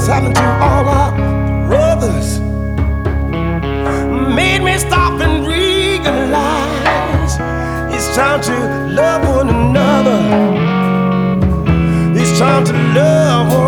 happening to all our brothers made me stop and realize it's time to love one another. It's time to love one